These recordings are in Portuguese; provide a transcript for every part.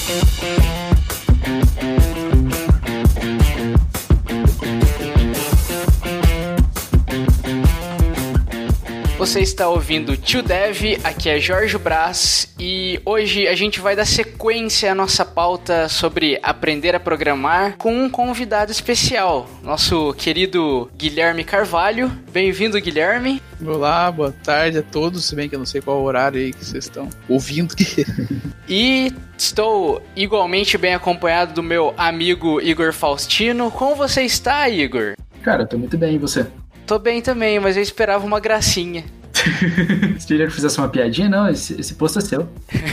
Você está ouvindo Tio Dev, aqui é Jorge Brás e hoje a gente vai dar sequência à nossa pauta sobre aprender a programar com um convidado especial, nosso querido Guilherme Carvalho. Bem-vindo, Guilherme. Olá, boa tarde a todos, se bem que eu não sei qual horário aí que vocês estão ouvindo. E estou igualmente bem acompanhado do meu amigo Igor Faustino. Como você está, Igor? Cara, eu tô muito bem, e você? Tô bem também, mas eu esperava uma gracinha. Você queria que eu fizesse uma piadinha? Não, esse posto é seu.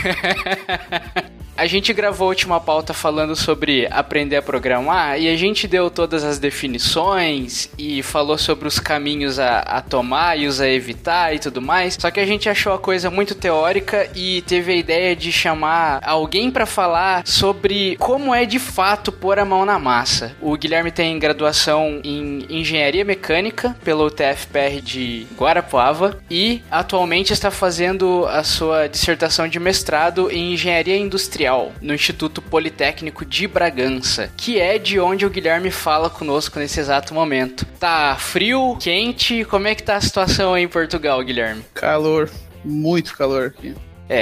A gente gravou a última pauta falando sobre aprender a programar e a gente deu todas as definições e falou sobre os caminhos a tomar e os a evitar e tudo mais. Só que a gente achou a coisa muito teórica e teve a ideia de chamar alguém para falar sobre como é de fato pôr a mão na massa. O Guilherme tem graduação em Engenharia Mecânica pelo UTFPR de Guarapuava e atualmente está fazendo a sua dissertação de mestrado em Engenharia Industrial no Instituto Politécnico de Bragança, que é de onde o Guilherme fala conosco nesse exato momento. Tá frio, quente? Como é que tá a situação aí em Portugal, Guilherme? Calor, muito calor aqui.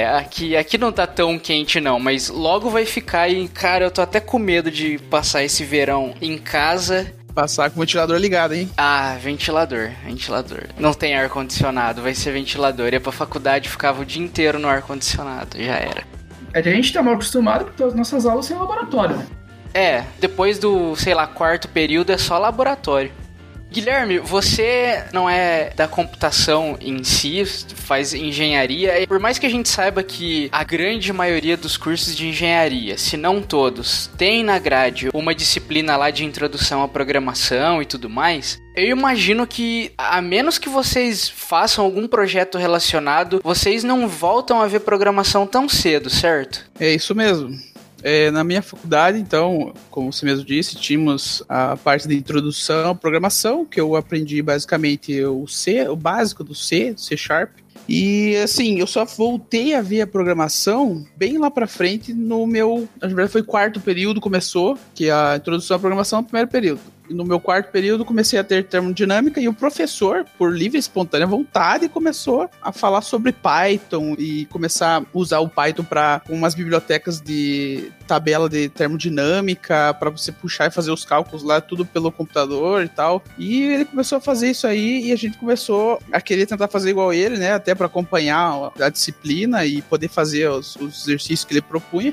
Aqui não tá tão quente não, mas logo vai ficar e, cara, eu tô até com medo de passar esse verão em casa. Passar com o ventilador ligado, hein? Ah, ventilador. Não tem ar-condicionado, vai ser ventilador. Ia pra faculdade, ficava o dia inteiro no ar-condicionado, já era. É que a gente tá mal acostumado porque as nossas aulas são em laboratório, né? Depois do, quarto período é só laboratório. Guilherme, você não é da computação em si, faz engenharia. Por mais que a gente saiba que a grande maioria dos cursos de engenharia, se não todos, tem na grade uma disciplina lá de introdução à programação e tudo mais, eu imagino que, a menos que vocês façam algum projeto relacionado, vocês não voltam a ver programação tão cedo, certo? É isso mesmo. Na minha faculdade, então, como você mesmo disse, tínhamos a parte de introdução à programação, que eu aprendi basicamente o C, o básico do C, C Sharp. E assim, eu só voltei a ver a programação bem lá pra frente no meu... Na verdade foi quarto período, começou, que a introdução à programação é o primeiro período. No meu quarto período comecei a ter termodinâmica e o professor, por livre e espontânea vontade, começou a falar sobre Python e começar a usar o Python para umas bibliotecas de tabela de termodinâmica, para você puxar e fazer os cálculos lá, tudo pelo computador e tal. E ele começou a fazer isso aí e a gente começou a querer tentar fazer igual ele, né? Até para acompanhar a disciplina e poder fazer os exercícios que ele propunha.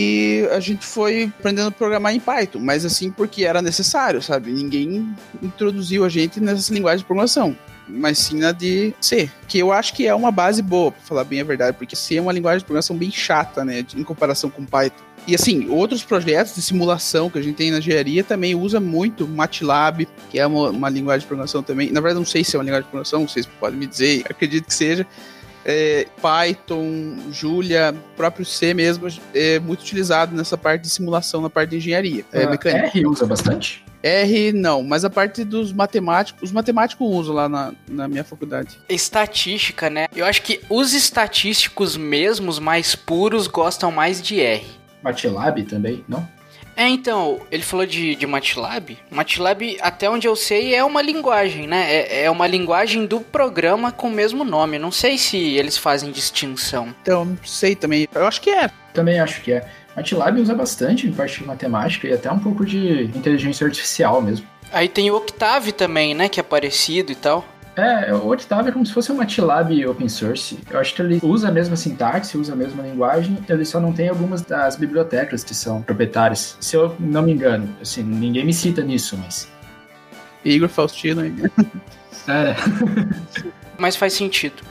E a gente foi aprendendo a programar em Python, mas assim, porque era necessário, sabe? Ninguém introduziu a gente nessa linguagem de programação, mas sim na de C, que eu acho que é uma base boa, pra falar bem a verdade, porque C é uma linguagem de programação bem chata, né, em comparação com Python. E assim, outros projetos de simulação que a gente tem na engenharia também usa muito MATLAB, que é uma linguagem de programação também. Na verdade, não sei se é uma linguagem de programação, vocês podem me dizer, acredito que seja. Python, Julia, próprio C mesmo, é muito utilizado nessa parte de simulação, na parte de engenharia. Mecânica. R usa bastante? R não, mas a parte dos matemáticos, os matemáticos usam lá na minha faculdade. Estatística, né? Eu acho que os estatísticos mesmos, mais puros, gostam mais de R. MATLAB também, não? Então, ele falou de MATLAB. MATLAB, até onde eu sei, é uma linguagem, né? É uma linguagem do programa com o mesmo nome. Não sei se eles fazem distinção. Então, não sei também. Eu acho que é. Também acho que é. MATLAB usa bastante em parte de matemática e até um pouco de inteligência artificial mesmo. Aí tem o Octave também, né? Que é parecido e tal. O Octave é como se fosse um MATLAB open source. Eu acho que ele usa a mesma sintaxe, usa a mesma linguagem, ele só não tem algumas das bibliotecas que são proprietárias. Se eu não me engano, assim, ninguém me cita nisso, mas... Igor Faustino aí. Mas faz sentido.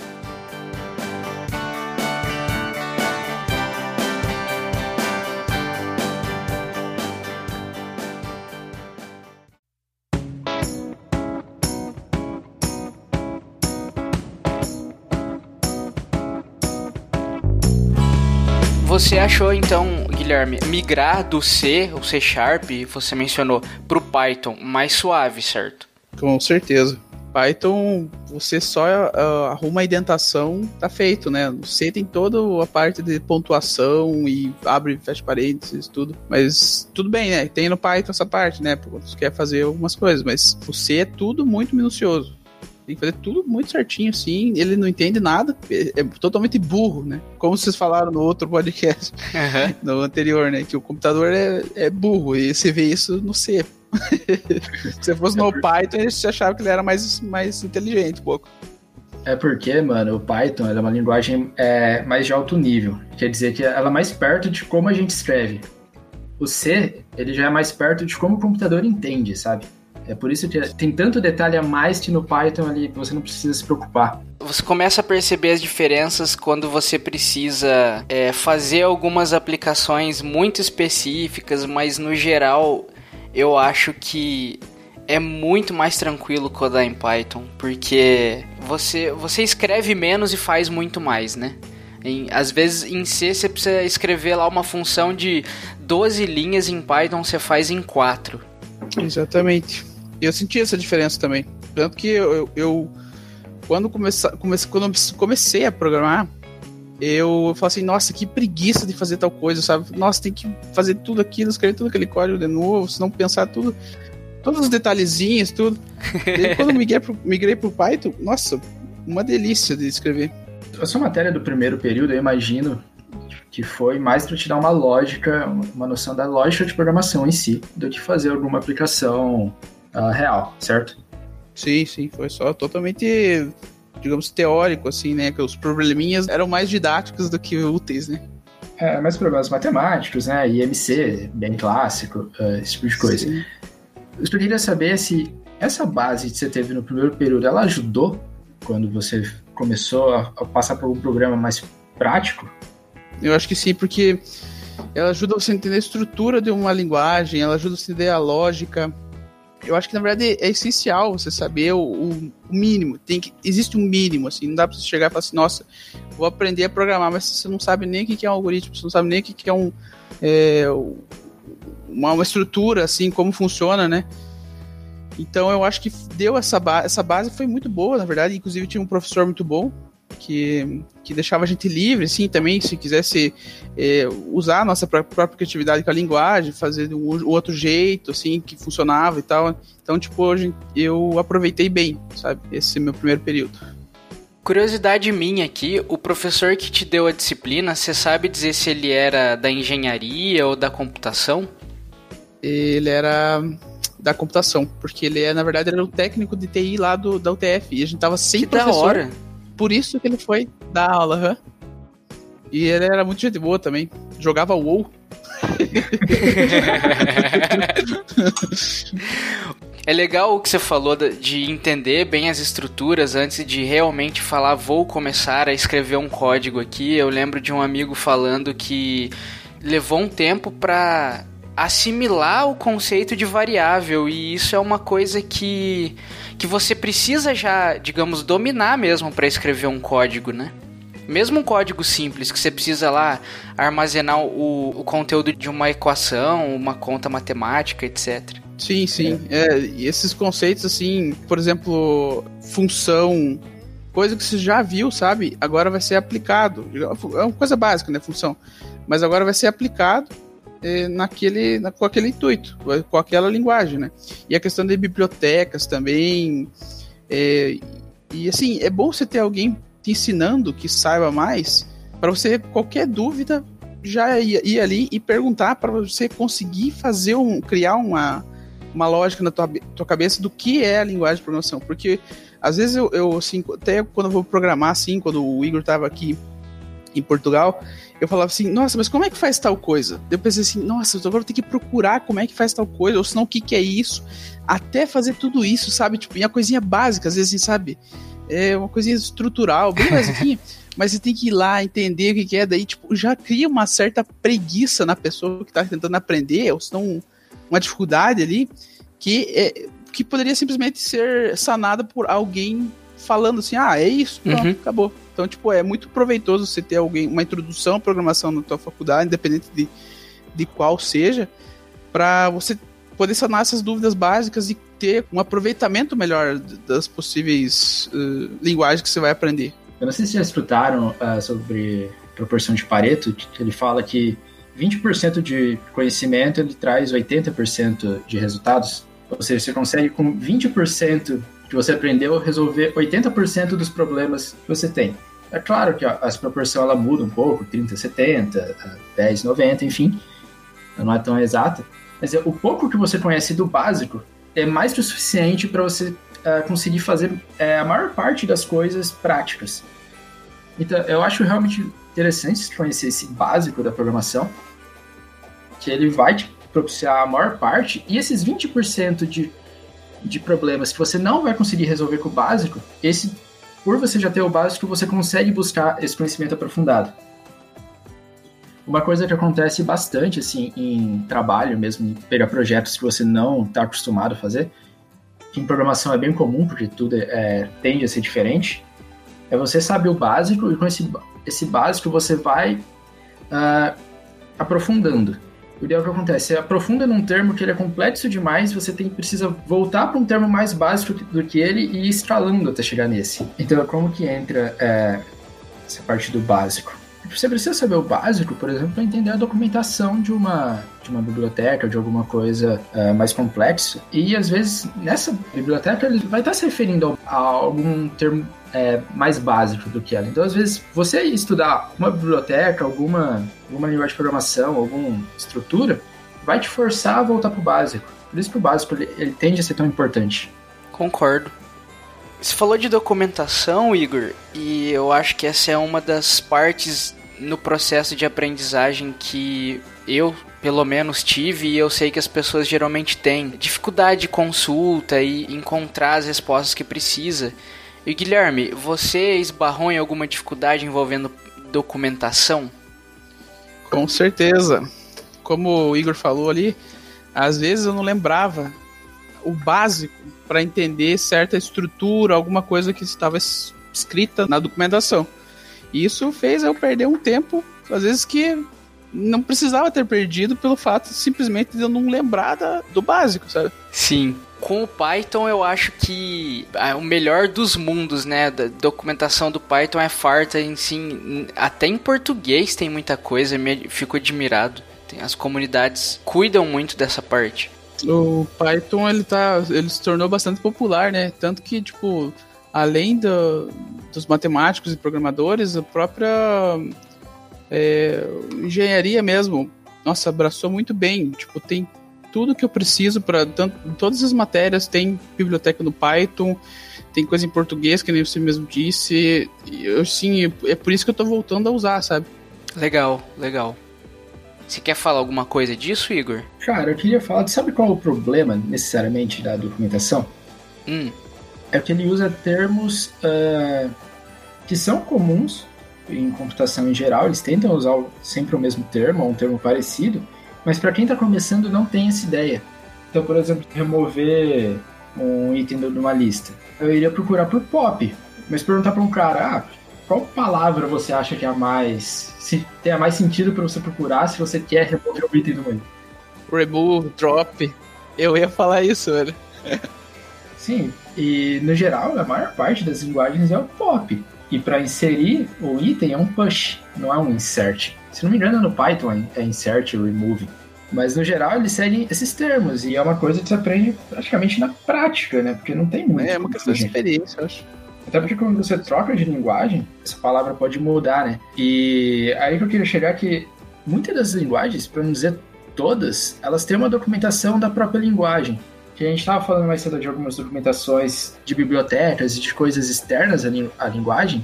Você achou, então, Guilherme, migrar do C, o C Sharp, você mencionou, pro Python mais suave, certo? Com certeza. Python, você só arruma a indentação, tá feito, né? No C tem toda a parte de pontuação e abre e fecha parênteses, tudo. Mas tudo bem, né? Tem no Python essa parte, né? Quando você quer fazer algumas coisas, mas o C é tudo muito minucioso. Tem que fazer tudo muito certinho, assim. Ele não entende nada, é totalmente burro, né? Como vocês falaram no outro podcast, no anterior, né? Que o computador é burro, e você vê isso no C. Se você fosse no Python, você achava que ele era mais inteligente um pouco. É porque, mano, o Python é uma linguagem mais de alto nível. Quer dizer que ela é mais perto de como a gente escreve. O C, ele já é mais perto de como o computador entende, sabe? É por isso que tem tanto detalhe a mais que no Python ali que você não precisa se preocupar. Você começa a perceber as diferenças quando você precisa fazer algumas aplicações muito específicas, mas no geral eu acho que é muito mais tranquilo codar em Python, porque você escreve menos e faz muito mais, né? Às vezes em C você precisa escrever lá uma função de 12 linhas, em Python você faz em 4. Exatamente. Eu senti essa diferença também. Tanto que eu quando comecei a programar, eu falei assim, nossa, que preguiça de fazer tal coisa, sabe? Nossa, tem que fazer tudo aquilo, escrever tudo aquele código de novo, se não pensar tudo, todos os detalhezinhos, tudo. E quando migrei pro Python, nossa, uma delícia de escrever. A sua matéria do primeiro período, eu imagino que foi mais para te dar uma lógica, uma noção da lógica de programação em si, do que fazer alguma aplicação real, certo? Sim, foi só totalmente, digamos, teórico, assim, né? Que os probleminhas eram mais didáticos do que úteis, né? Mais problemas matemáticos, né? IMC, bem clássico, esse tipo de coisa. Sim. Eu queria saber se essa base que você teve no primeiro período, ela ajudou quando você começou a passar por um programa mais prático? Eu acho que sim, porque ela ajuda você a entender a estrutura de uma linguagem, ela ajuda você a entender a lógica. Eu acho que, na verdade, é essencial você saber o mínimo. Existe um mínimo, assim, não dá pra você chegar e falar assim, nossa, vou aprender a programar, mas você não sabe nem o que é um algoritmo, você não sabe nem o que é uma estrutura, assim, como funciona, né? Então, eu acho que deu essa base foi muito boa, na verdade, inclusive tinha um professor muito bom, que deixava a gente livre, assim, também, se quisesse usar a nossa própria criatividade com a linguagem, fazer de um outro jeito, assim, que funcionava e tal. Então, tipo, hoje eu aproveitei bem, sabe, esse meu primeiro período. Curiosidade minha aqui, o professor que te deu a disciplina, você sabe dizer se ele era da engenharia ou da computação? Ele era da computação, porque ele, na verdade, era o técnico de TI lá da UTF, e a gente tava sem professor. Da hora! Por isso que ele foi dar aula, E ele era muito gente boa também. Jogava WoW. É legal o que você falou de entender bem as estruturas antes de realmente falar, vou começar a escrever um código aqui. Eu lembro de um amigo falando que levou um tempo para assimilar o conceito de variável, e isso é uma coisa que você precisa já, digamos, dominar mesmo para escrever um código, né? Mesmo um código simples, que você precisa lá armazenar o conteúdo de uma equação, uma conta matemática, etc. Sim. E esses conceitos, assim, por exemplo, função, coisa que você já viu, sabe? Agora vai ser aplicado. É uma coisa básica, né? Função. Mas agora vai ser aplicado com aquele intuito, com aquela linguagem, né? E a questão de bibliotecas também. E assim, é bom você ter alguém te ensinando que saiba mais, para você, qualquer dúvida, já ir ali e perguntar, para você conseguir criar uma lógica na tua cabeça do que é a linguagem de programação. Porque às vezes eu assim, até quando eu vou programar, assim, quando o Igor estava aqui em Portugal, eu falava assim, nossa, mas como é que faz tal coisa? Eu pensei assim, nossa, eu agora vou ter que procurar como é que faz tal coisa, ou senão o que é isso, até fazer tudo isso, sabe? Tipo, e a coisinha básica, às vezes, assim, sabe? É uma coisinha estrutural, bem basiquinha, mas você tem que ir lá, entender o que é, daí, tipo, já cria uma certa preguiça na pessoa que tá tentando aprender, ou senão uma dificuldade ali, que poderia simplesmente ser sanada por alguém falando assim, é isso, pronto, acabou. Então, tipo, é muito proveitoso você ter uma introdução à programação na tua faculdade, independente de qual seja, para você poder sanar essas dúvidas básicas e ter um aproveitamento melhor das possíveis linguagens que você vai aprender. Eu não sei se já escutaram sobre proporção de Pareto, que ele fala que 20% de conhecimento ele traz 80% de resultados. Ou seja, você consegue com 20% que você aprendeu resolver 80% dos problemas que você tem. É claro que essa proporção ela muda um pouco, 30-70, 10-90, enfim, não é tão exata, mas o pouco que você conhece do básico é mais que o suficiente para você conseguir fazer a maior parte das coisas práticas. Então, eu acho realmente interessante conhecer esse básico da programação, que ele vai te propiciar a maior parte, e esses 20% de problemas que você não vai conseguir resolver com o básico, por você já ter o básico, você consegue buscar esse conhecimento aprofundado. Uma coisa que acontece bastante assim, em trabalho mesmo, em pegar projetos que você não está acostumado a fazer, que em programação é bem comum, porque tudo tende a ser diferente, é você saber o básico, e com esse básico você vai aprofundando. O ideal que acontece, você aprofunda num termo que ele é complexo demais, você precisa voltar para um termo mais básico do que ele e ir escalando até chegar nesse. Então, como que entra essa parte do básico? Você precisa saber o básico, por exemplo, para entender a documentação de uma biblioteca, de alguma coisa mais complexa. E, às vezes, nessa biblioteca, ele vai estar se referindo a algum termo mais básico do que ela. Então, às vezes, você estudar uma biblioteca, alguma linguagem de programação, alguma estrutura, vai te forçar a voltar para o básico. Por isso que o básico ele tende a ser tão importante. Concordo. Você falou de documentação, Igor, e eu acho que essa é uma das partes no processo de aprendizagem que eu, pelo menos, tive, e eu sei que as pessoas geralmente têm dificuldade de consulta e encontrar as respostas que precisa. E Guilherme, você esbarrou em alguma dificuldade envolvendo documentação? Com certeza. Como o Igor falou ali, às vezes eu não lembrava o básico para entender certa estrutura, alguma coisa que estava escrita na documentação. E isso fez eu perder um tempo, às vezes que não precisava ter perdido pelo fato simplesmente de eu não lembrar do básico, sabe? Sim. Com o Python eu acho que é o melhor dos mundos, né? Da documentação do Python é farta em si, até em português tem muita coisa, fico admirado. As comunidades cuidam muito dessa parte. O Python ele se tornou bastante popular, né? Tanto que, tipo, além dos matemáticos e programadores, a própria engenharia mesmo, nossa, abraçou muito bem. Tipo, tem tudo que eu preciso para todas as matérias, tem biblioteca no Python, tem coisa em português, que nem você mesmo disse. E sim, é por isso que eu tô voltando a usar, sabe? Legal. Você quer falar alguma coisa disso, Igor? Cara, eu queria falar, sabe qual é o problema, necessariamente, da documentação? É que ele usa termos que são comuns em computação em geral, eles tentam usar sempre o mesmo termo, ou um termo parecido, mas para quem está começando não tem essa ideia. Então, por exemplo, remover um item de uma lista. Eu iria procurar por pop, mas perguntar para um cara, qual palavra você acha que tem mais sentido para você procurar se você quer remover o item do meio? Remove, drop. Eu ia falar isso, velho. Sim, e no geral, a maior parte das linguagens é o pop. E para inserir o item é um push, não é um insert. Se não me engano, no Python é insert e remove. Mas no geral, eles seguem esses termos. E é uma coisa que você aprende praticamente na prática, né? Porque não tem muito. É uma questão de experiência, eu acho. Até porque quando você troca de linguagem, essa palavra pode mudar, né? E aí que eu queria chegar que muitas das linguagens, para não dizer todas, elas têm uma documentação da própria linguagem. Que a gente estava falando mais cedo de algumas documentações de bibliotecas e de coisas externas à linguagem.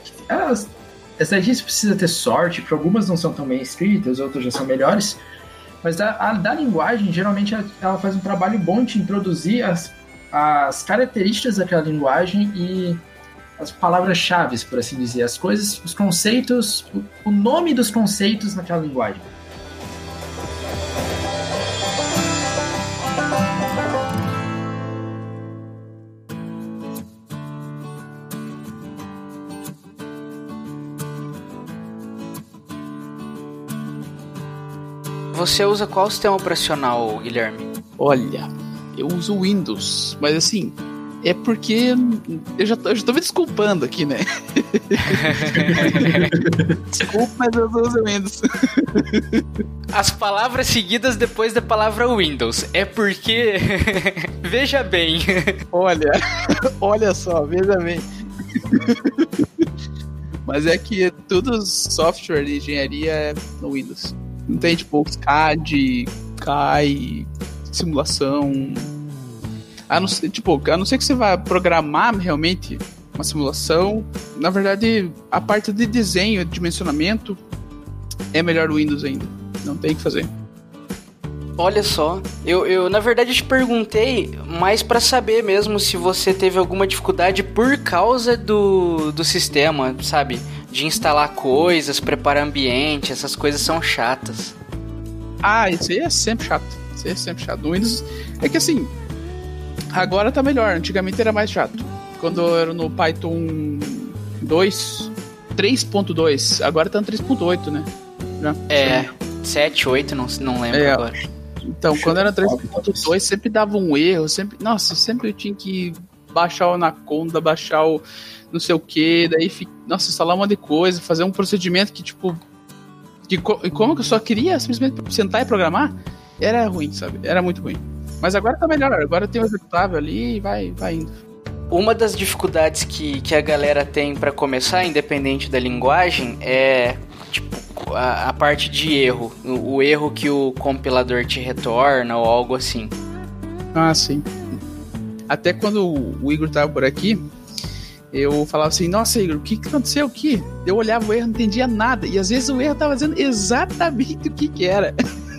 Essa aqui precisa ter sorte, porque algumas não são tão bem escritas, outras já são melhores. Mas a da linguagem, geralmente, ela faz um trabalho bom de introduzir as características daquela linguagem e as palavras-chave, por assim dizer, as coisas, os conceitos, o nome dos conceitos naquela linguagem. Você usa qual sistema operacional, Guilherme? Olha, eu uso Windows, mas assim, é porque eu já tô me desculpando aqui, né? Desculpa, mas eu uso Windows. As palavras seguidas depois da palavra Windows. É porque... Veja bem. Olha só, veja bem. Mas é que tudo software de engenharia é no Windows. Não tem, tipo, CAD, CAI, simulação... A não ser que você vá programar realmente uma simulação, na verdade, a parte de desenho, de dimensionamento, é melhor o Windows ainda. Não tem o que fazer. Olha só, eu na verdade te perguntei mais pra saber mesmo se você teve alguma dificuldade por causa do sistema, sabe? De instalar coisas, preparar ambiente, essas coisas são chatas. Ah, isso aí é sempre chato. No Windows, é que assim... Agora tá melhor, antigamente era mais chato. Quando eu era no Python 3.2, agora tá no 3.8, né? Já. 7, 8, não lembro agora. Então, quando era 3.2, sempre dava um erro, sempre eu tinha que baixar o Anaconda, baixar o não sei o que, daí, instalar um monte de coisa, fazer um procedimento que, tipo... como que eu só queria simplesmente sentar e programar, era ruim, sabe? Era muito ruim. Mas agora tá melhor, agora tem um executável ali e vai indo. Uma das dificuldades que a galera tem pra começar, independente da linguagem, é tipo a parte de erro. O erro que o compilador te retorna ou algo assim. Ah, sim. Até quando o Igor tava por aqui, eu falava assim, nossa, Igor, o que aconteceu aqui? Eu olhava o erro, não entendia nada. E às vezes o erro tava dizendo exatamente o que era.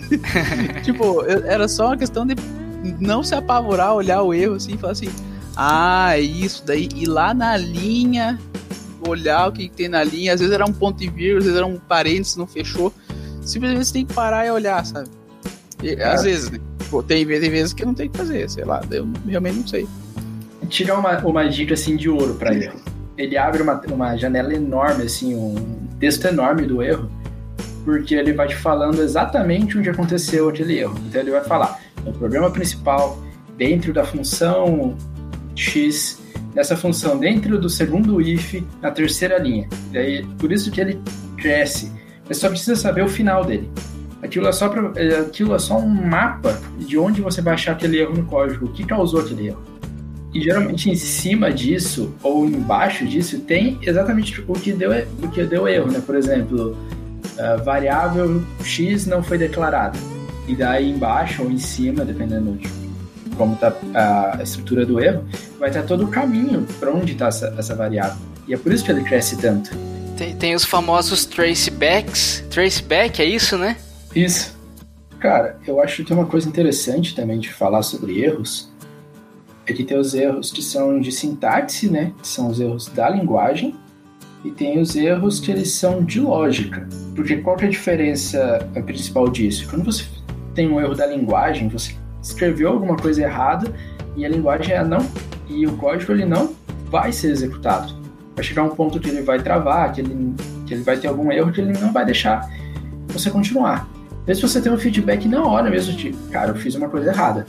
Tipo, era só uma questão de não se apavorar, olhar o erro assim e falar assim, é isso daí, ir lá na linha, olhar o que tem na linha, às vezes era um ponto e vírgula, às vezes era um parênteses, não fechou, simplesmente você tem que parar e olhar, sabe? E, às vezes, né? Pô, tem vezes que não tem que fazer, sei lá, eu realmente não sei. Tirar uma dica assim de ouro pra erro. Ele abre uma janela enorme, assim, um texto enorme do erro, porque ele vai te falando exatamente onde aconteceu aquele erro. Então ele vai falar, no programa principal, dentro da função X, nessa função dentro do segundo if, na terceira linha. Daí, por isso que ele cresce. Você só precisa saber o final dele. Aquilo é só um mapa de onde você vai achar aquele erro no código, o que causou aquele erro. E geralmente em cima disso, ou embaixo disso, tem exatamente o que deu erro, né? Por exemplo, variável X não foi declarada. E daí embaixo ou em cima, dependendo de como está a estrutura do erro, vai estar todo o caminho para onde está essa variável. E é por isso que ele cresce tanto. Tem os famosos tracebacks. Traceback, é isso, né? Isso. Cara, eu acho que uma coisa interessante também de falar sobre erros é que tem os erros que são de sintaxe, né? Que são os erros da linguagem. E tem os erros que eles são de lógica. Porque qual que é a diferença principal disso? Quando você tem um erro da linguagem, você escreveu alguma coisa errada e a linguagem e o código ele não vai ser executado. Vai chegar um ponto que ele vai travar, que ele vai ter algum erro que ele não vai deixar você continuar. Às vezes você tem um feedback na hora mesmo de, cara, eu fiz uma coisa errada.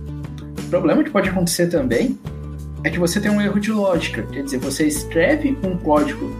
O problema que pode acontecer também é que você tem um erro de lógica. Quer dizer, você escreve um código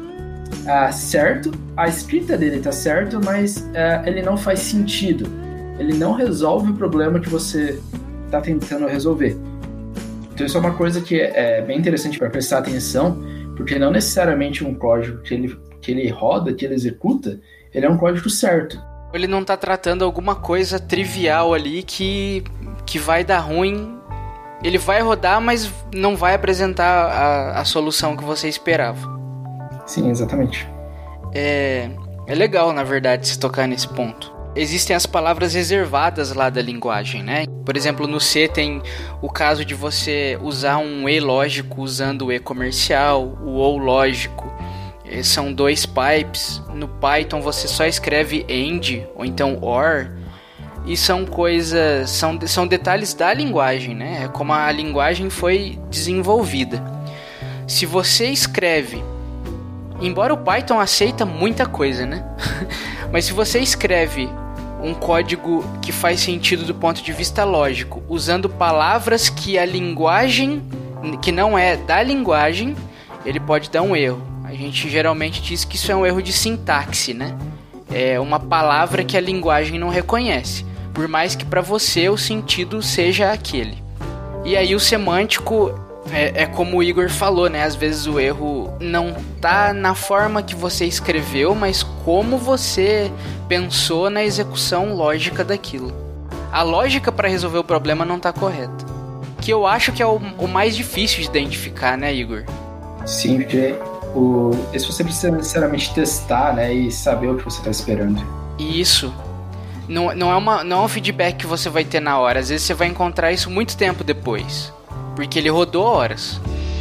certo, a escrita dele está certo, mas ele não faz sentido. Ele não resolve o problema que você está tentando resolver. Então isso é uma coisa que é bem interessante para prestar atenção, porque não necessariamente um código que ele roda, que ele executa, ele é um código certo. Ele não está tratando alguma coisa trivial ali que vai dar ruim. Ele vai rodar, mas não vai apresentar a solução que você esperava. Sim, exatamente. É legal, na verdade, se tocar nesse ponto. Existem as palavras reservadas lá da linguagem, né? Por exemplo, no C tem o caso de você usar um E lógico usando o E comercial, o OU lógico. São dois pipes. No Python você só escreve AND ou então OR. E são coisas, são detalhes da linguagem, né? É como a linguagem foi desenvolvida. Se você escreve, embora o Python aceita muita coisa, né? Mas se você escreve um código que faz sentido do ponto de vista lógico, usando palavras que a linguagem, que não é da linguagem, ele pode dar um erro. A gente geralmente diz que isso é um erro de sintaxe, né? É uma palavra que a linguagem não reconhece, por mais que para você o sentido seja aquele. E aí o semântico é como o Igor falou, né? Às vezes o erro não tá na forma que você escreveu, mas como você pensou na execução lógica daquilo. A lógica para resolver o problema não tá correta. Que eu acho que é o mais difícil de identificar, né, Igor? Sim, porque se você precisa necessariamente testar, né, e saber o que você está esperando. Isso. Não é um feedback que você vai ter na hora. Às vezes você vai encontrar isso muito tempo depois. Porque ele rodou horas.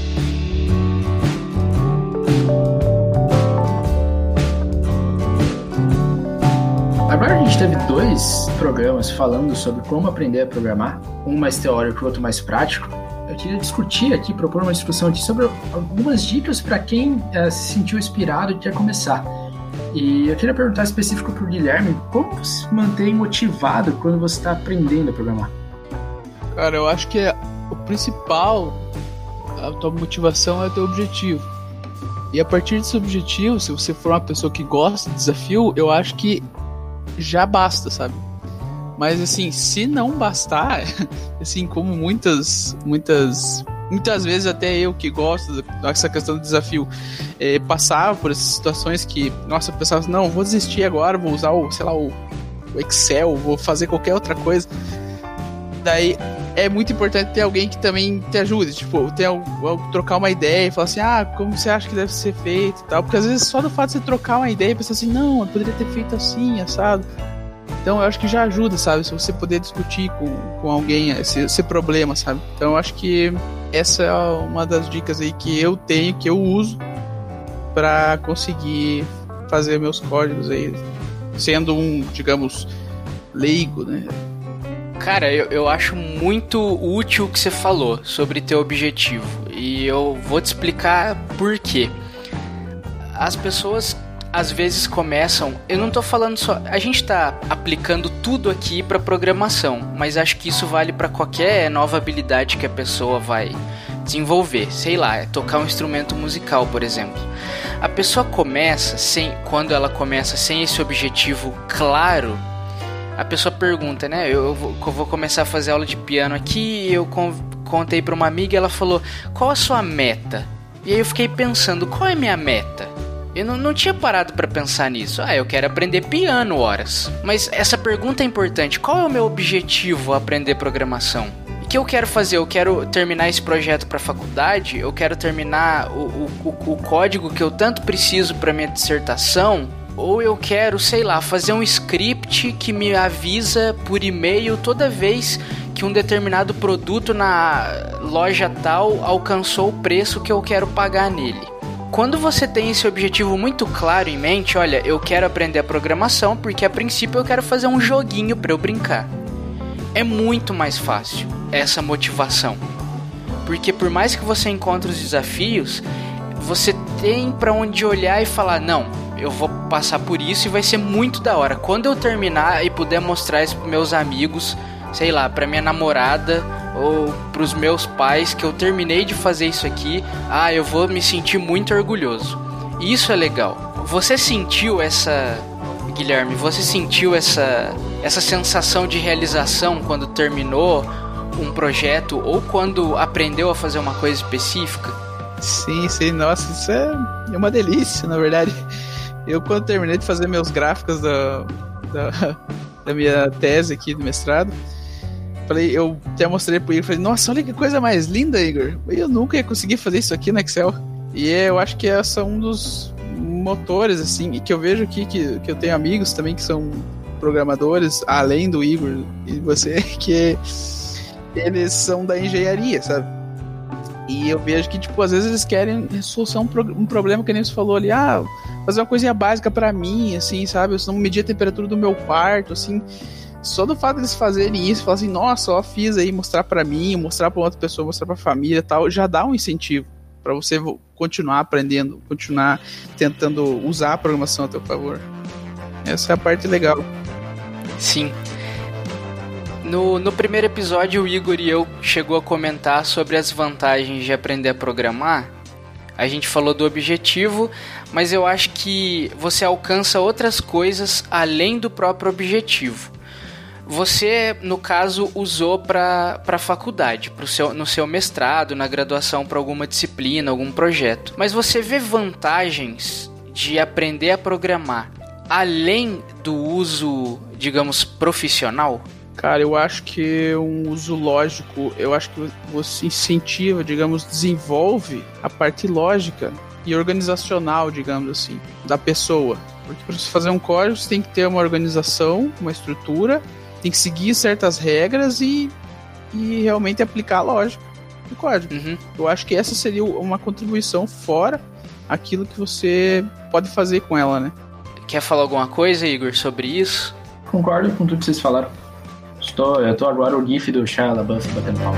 Agora a gente teve 2 programas falando sobre como aprender a programar. Um mais teórico e o outro mais prático. Eu queria discutir aqui, propor uma discussão aqui sobre algumas dicas para quem se sentiu inspirado e quer começar. E eu queria perguntar específico para o Guilherme, como se mantém motivado quando você está aprendendo a programar? Cara, eu acho que o principal, a tua motivação é o teu objetivo. E a partir desse objetivo, se você for uma pessoa que gosta de desafio, eu acho que já basta, sabe? Mas assim, se não bastar, assim como muitas vezes até eu que gosto dessa questão do desafio, passava por essas situações que, nossa, eu pensava, não, vou desistir agora, vou usar o Excel, vou fazer qualquer outra coisa. Daí é muito importante ter alguém que também te ajude, tipo, trocar uma ideia e falar assim, como você acha que deve ser feito e tal, porque às vezes só do fato de você trocar uma ideia e pensar assim, não, eu poderia ter feito assim, assado. Então eu acho que já ajuda, sabe, se você poder discutir com alguém esse problema, sabe. Então eu acho que essa é uma das dicas aí que eu tenho, que eu uso para conseguir fazer meus códigos aí, sendo digamos, leigo, né. Cara, eu acho muito útil o que você falou sobre ter objetivo. E eu vou te explicar por quê. As pessoas às vezes começam... Eu não tô falando só... A gente tá aplicando tudo aqui pra programação, mas acho que isso vale pra qualquer nova habilidade que a pessoa vai desenvolver. Sei lá, tocar um instrumento musical, por exemplo. A pessoa começa quando ela começa sem esse objetivo claro... A pessoa pergunta, né? Eu vou começar a fazer aula de piano aqui. Eu contei pra uma amiga e ela falou: qual a sua meta? E aí eu fiquei pensando: qual é a minha meta? Eu não tinha parado pra pensar nisso. Eu quero aprender piano horas. Mas essa pergunta é importante. Qual é o meu objetivo a aprender programação? O que eu quero fazer? Eu quero terminar esse projeto pra faculdade? Eu quero terminar o código que eu tanto preciso pra minha dissertação? Ou eu quero, sei lá, fazer um script que me avisa por e-mail toda vez que um determinado produto na loja tal alcançou o preço que eu quero pagar nele. Quando você tem esse objetivo muito claro em mente, olha, eu quero aprender a programação porque a princípio eu quero fazer um joguinho para eu brincar. É muito mais fácil essa motivação. Porque por mais que você encontre os desafios, você tem para onde olhar e falar, não, eu vou passar por isso e vai ser muito da hora. Quando eu terminar e puder mostrar isso pros meus amigos, sei lá, pra minha namorada ou pros meus pais que eu terminei de fazer isso aqui, eu vou me sentir muito orgulhoso. E isso é legal. Você sentiu Guilherme, você sentiu essa sensação de realização quando terminou um projeto ou quando aprendeu a fazer uma coisa específica? Sim, nossa, isso é uma delícia, na verdade. Eu, quando terminei de fazer meus gráficos da minha tese aqui do mestrado, eu até mostrei pro Igor, falei, nossa, olha que coisa mais linda, Igor. Eu nunca ia conseguir fazer isso aqui no Excel. E eu acho que esse é um dos motores, assim, e que eu vejo aqui, que eu tenho amigos também que são programadores, além do Igor e você, que eles são da engenharia, sabe? E eu vejo que, tipo, às vezes eles querem solucionar um problema que nem você falou ali, fazer uma coisinha básica pra mim, assim, sabe? Eu não medir a temperatura do meu quarto, assim. Só do fato de eles fazerem isso, falar assim, nossa, fiz aí, mostrar pra mim, mostrar pra outra pessoa, mostrar pra família e tal, já dá um incentivo pra você continuar aprendendo, continuar tentando usar a programação a teu favor. Essa é a parte legal. Sim. No primeiro episódio, o Igor e eu chegou a comentar sobre as vantagens de aprender a programar. A gente falou do objetivo, mas eu acho que você alcança outras coisas além do próprio objetivo. Você, no caso, usou para a faculdade, no seu mestrado, na graduação, para alguma disciplina, algum projeto. Mas você vê vantagens de aprender a programar além do uso, digamos, profissional? Cara, eu acho que um uso lógico, eu acho que você incentiva, digamos, desenvolve a parte lógica e organizacional, digamos assim, da pessoa. Porque para você fazer um código, você tem que ter uma organização, uma estrutura, tem que seguir certas regras e realmente aplicar a lógica do código. Uhum. Eu acho que essa seria uma contribuição fora aquilo que você pode fazer com ela, né? Quer falar alguma coisa, Igor, sobre isso? Concordo com tudo que vocês falaram. Eu tô agora o GIF do Shia LaBeouf batendo palma.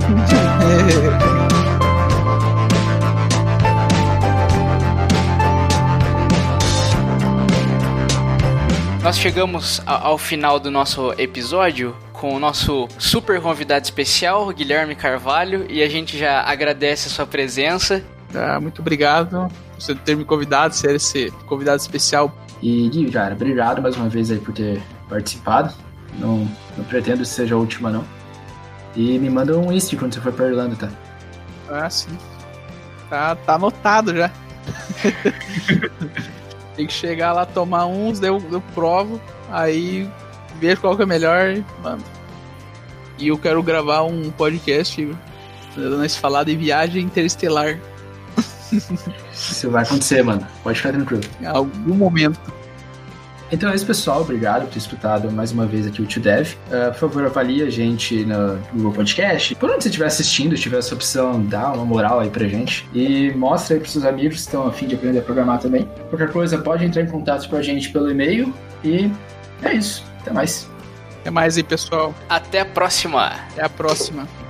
Nós chegamos ao final do nosso episódio com o nosso super convidado especial, Guilherme Carvalho, e a gente já agradece a sua presença. Muito obrigado por você ter me convidado, ser esse convidado especial. E Gui, cara, obrigado mais uma vez aí por ter participado. Não pretendo que seja a última, não. E me manda um whisky quando você for pra Irlanda, tá? Ah, sim. Tá anotado já. Tem que chegar lá, tomar uns, daí eu provo, aí vejo qual que é melhor, mano. E eu quero gravar um podcast nós falar de viagem interestelar. Isso vai acontecer, mano. Pode ficar tranquilo. Em algum momento. Então é isso, pessoal. Obrigado por ter escutado mais uma vez aqui o ToDev. Por favor, avalie a gente no Google Podcast. Por onde você estiver assistindo, tiver essa opção, dá uma moral aí pra gente. E mostra aí pros seus amigos que estão a fim de aprender a programar também. Qualquer coisa, pode entrar em contato com a gente pelo e-mail. E é isso. Até mais. Até mais aí, pessoal. Até a próxima. Até a próxima.